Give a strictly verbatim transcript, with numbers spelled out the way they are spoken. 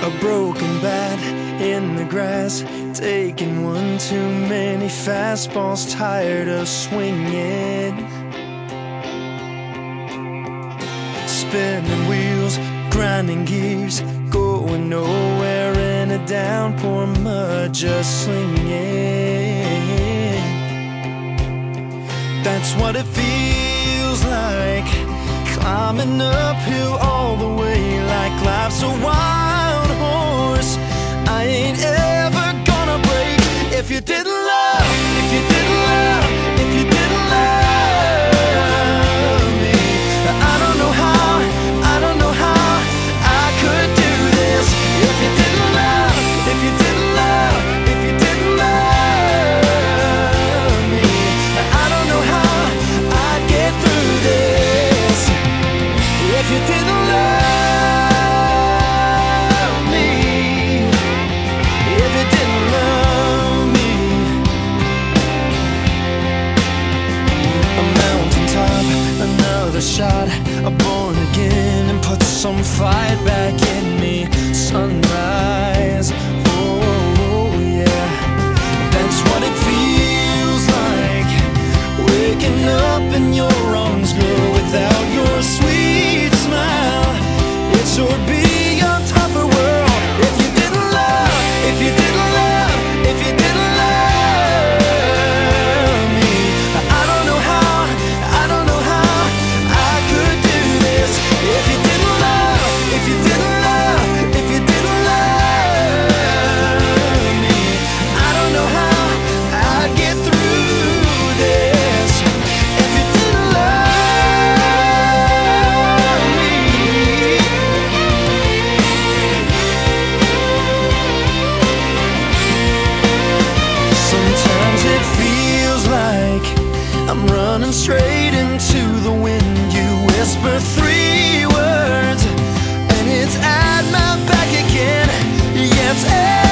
A broken bat in the grass, taking one too many fastballs, tired of swinging. Spinning wheels, grinding gears, going nowhere in a downpour, mud just slinging. That's what it feels like, climbing uphill all the way, like life's a wild horse I ain't ever gonna break. If you didn't love, if you didn't love, if you didn't love me, I don't know how, I don't know how I could do this. If you didn't love, if you didn't love, if you didn't love me, I don't know how I'd get through this. If you didn't love me, if you didn't love me. A mountaintop, another shot, a born again, and put some fight back in me. Sunrise, oh yeah, that's what it feels like, waking up in your arms, girl, without your sweet smile. It sure be a tougher world. If you didn't love, if you didn't love, if you didn't love me, I don't know how, I don't know how I could do this. If you didn't love, if you didn't love, if you didn't love me, I don't know how I'd get through this. If you didn't love me. Sometimes it feels like I'm running straight into the wind. You whisper three words and it's at my back again. Yeah, it's at